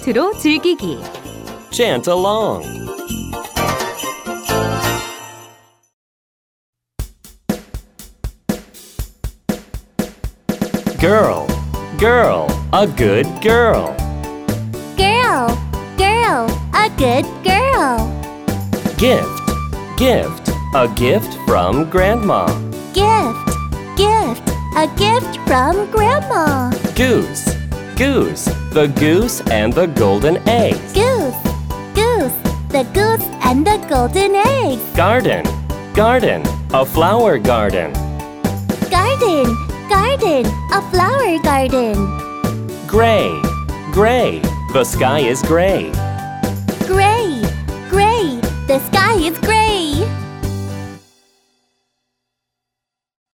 멘트로 즐기기. Chant along. Girl, girl, a good girl. Girl, girl, a good girl. Gift, gift, a gift from Grandma. Gift, gift, a gift from Grandma. Goose, goose, the goose and the golden eggs. Goose, goose, the goose and the golden egg. Garden, garden, a flower garden. Garden, garden, a flower garden. Gray, gray, the sky is gray. Gray, gray, the sky is gray.